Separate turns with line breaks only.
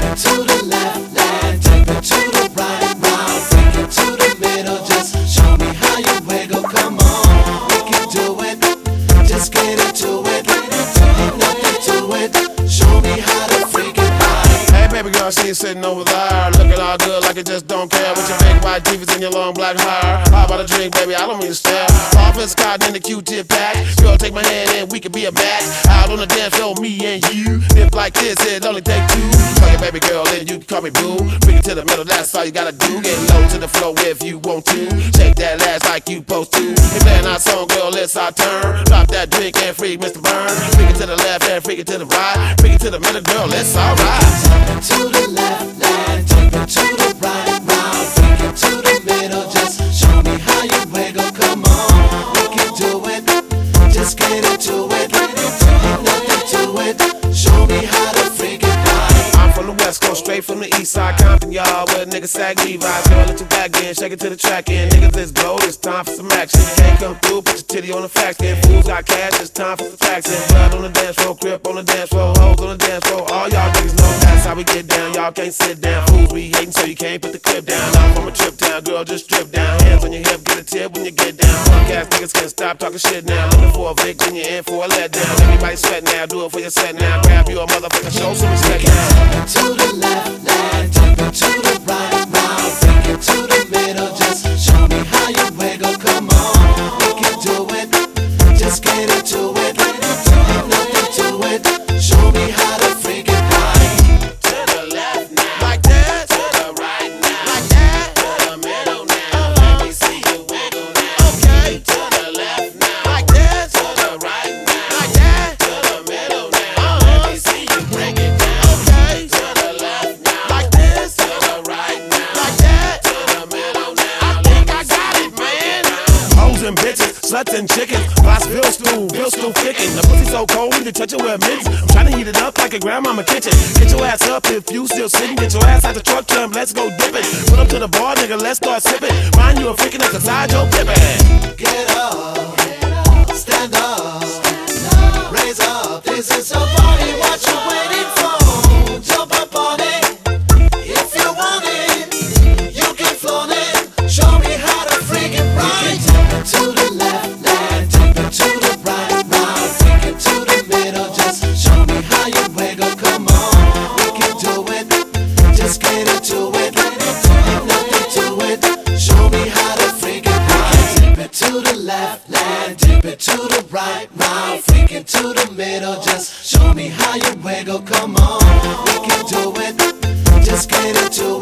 it to the left and tip it to the right. Now freak it to the middle. Just show me how you wiggle. Come on, we can do it. Just get into it. Ain't nothing to it. Show me how to freak it right.
Hey baby girl, she sitting over there, looking all good like it just don't care. With your big white teeth and your long black hair. How about a drink, baby? I don't mean to stare. Office cotton in the Q-tip pack. Girl, take my hand and we can be a match. Out on the dance floor, me and you. If like this, it only take two. Call your baby girl and you can call me boo. Bring it to the middle, that's all you gotta do. Get low to the floor if you want to. Shake that ass like you supposed to. If playing our song, girl, it's our turn. Drop that drink and freak Mr. Burn. Freak it to the left and freak it to the right. Freak it to the middle, girl, it's alright.
To the left and tip it to the right. Now freak it to the middle. Just show me how you wiggle. Come on, we can do it. Just get into it. Ain't nothing to it. Show me how to freak it right.
I'm from the West Coast, straight from the East Side, Compton, y'all, where niggas sag Levi's. Girl, let your back in, shake it to the track in. Niggas, let's go, it's time for some action. You can't come through, put your titty on the fax in. Fools got cash, it's time for the taxing. Blood on the dance floor, crip on the dance floor, hoes on the dance floor. All y'all niggas know that's how we get down. Y'all can't sit down. Fools we hating, so you can't put the clip down. I'm from a trip down, girl, just strip down. Hands on your hip, get a tip when you get down. Punk ass niggas can't stop talking shit now. Looking for a Vic, then you're in for a letdown. Everybody sweat now, do it for your set now. Grab you a motherfucker, show some respect now.
To the left and tip it to the right. Now freak it to the middle. Just show me how you wiggle. Come on, we can do it. Just get into it. Ain't nothing to it. Show me how to freak it right.
To the left now, like that. To the right now, like that. To the middle now, let me see you wiggle now. Okay. To the left now, like that. To the right now, like that. To the middle now, let me see you break it down. Okay. To the left now, like this. To the right now, like that. To the middle now, I think I got it, man. Hoes and bitches, sluts and chickens. Glass bill stool kicking. The pussy so cold, we can touch it with mittens. I'm trying to heat it up like a grandmama kitchen. Get your ass up if you still sitting. Get your ass out the truck, tell 'em let's go dip it. Put up to the bar, nigga, let's start sipping. Mind you a freaking exercise, your pippin'.
Get up, stand up, raise up. This is a party, what you waiting for? Jump up on it. If you want it, you can flaunt it. Show me how to freak it right. Tip it to the left and tip it to the right. Now freak it to the middle. Just show me how you wiggle. Come on, we can do it. Just get into it. Ain't nothing to it. Show me how to freak it right. Tip it to the left and tip it to the right. Now freak it to the middle. Just show me how you wiggle. Come on, we can do it. Just get into it.